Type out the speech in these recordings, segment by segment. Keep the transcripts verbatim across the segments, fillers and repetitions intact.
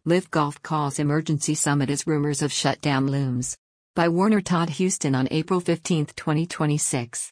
Live Golf calls emergency summit as rumors of shutdown looms. By Warner Todd Houston on April fifteenth, twenty twenty-six.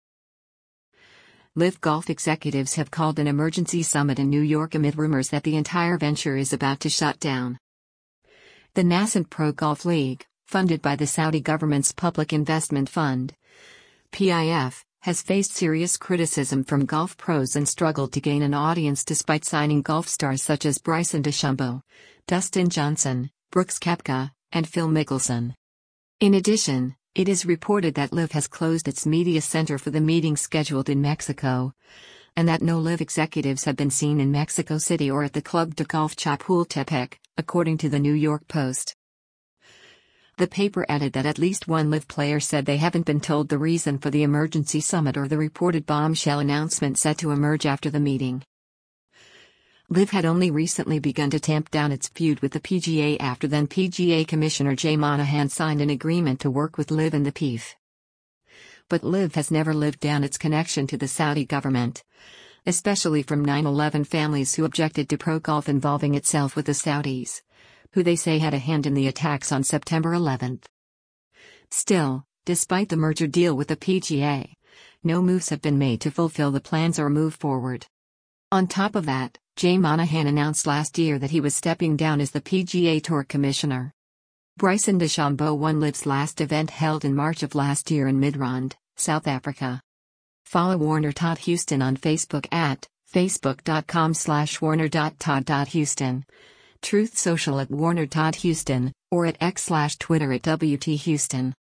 Live Golf executives have called an emergency summit in New York amid rumors that the entire venture is about to shut down. The nascent Pro Golf League, funded by the Saudi government's Public Investment Fund, P I F, has faced serious criticism from golf pros and struggled to gain an audience despite signing golf stars such as Bryson DeChambeau, Dustin Johnson, Brooks Koepka, and Phil Mickelson. In addition, it is reported that Live has closed its media center for the meeting scheduled in Mexico, and that no Live executives have been seen in Mexico City or at the Club de Golf Chapultepec, according to the New York Post. The paper added that at least one Live player said they haven't been told the reason for the emergency summit or the reported bombshell announcement set to emerge after the meeting. Live had only recently begun to tamp down its feud with the P G A after then P G A Commissioner Jay Monahan signed an agreement to work with Live and the P I F. But Live has never lived down its connection to the Saudi government, especially from nine eleven families who objected to pro golf involving itself with the Saudis, who they say had a hand in the attacks on September eleventh. Still, despite the merger deal with the P G A, no moves have been made to fulfill the plans or move forward. On top of that, Jay Monahan announced last year that he was stepping down as the P G A Tour Commissioner. Bryson DeChambeau won Live's last event held in March of last year in Midrand, South Africa. Follow Warner Todd Houston on Facebook at facebook.com slash warner.todd.houston. Truth Social at Warner Todd Houston, or at X slash Twitter at W T Houston.